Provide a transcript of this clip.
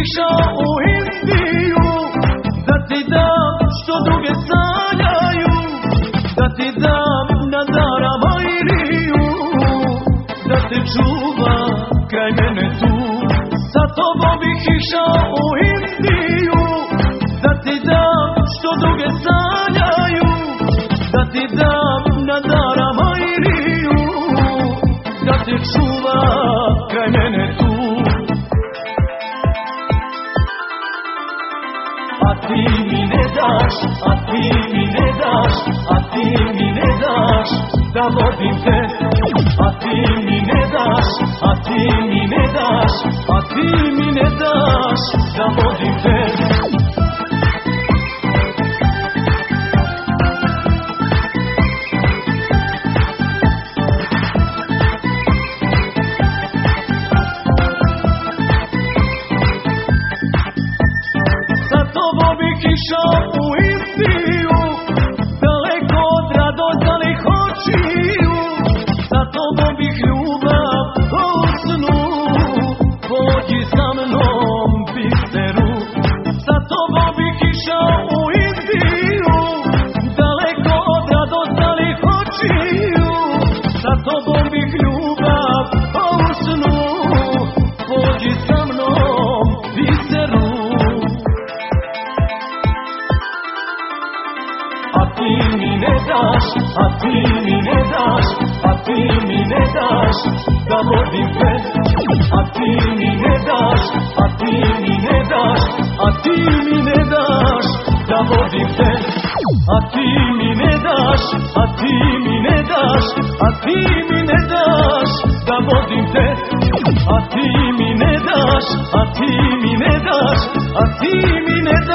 išao u Indiju, da ti dam što druge sanjaju, da ti dam na darama Iriju, da te čuva kraj mene tu. Sa tobom bih išao u Indiju, da ti dam što druge sanjaju, da ti dam na darama Iriju, da te čuva kraj mene tu. A ti mi ne daš, a ti mi ne daš, a ti mi ne daš da vodim te. A ti mi ne daš, a ti mi ne daš, a ti mi ne daš da vodim te. Išao u Indiju, daleko od radozanih očiju, sa tobom bih ljubav u snu, pođi sa mnom biseru. Sa tobom bih išao u Indiju, daleko od radozanih očiju, sa tobom bih ljubav u snu, pođi sa mnom biseru. A ti mi ne daš, a ti mi ne daš, a ti mi ne daš da vodim te. A ti mi ne daš, a ti mi ne daš, a ti mi ne daš da vodim te. A ti mi ne daš, a ti mi ne daš, a ti mi ne daš da vodim te. A ti mi ne daš, a ti mi ne daš, a ti mi ne daš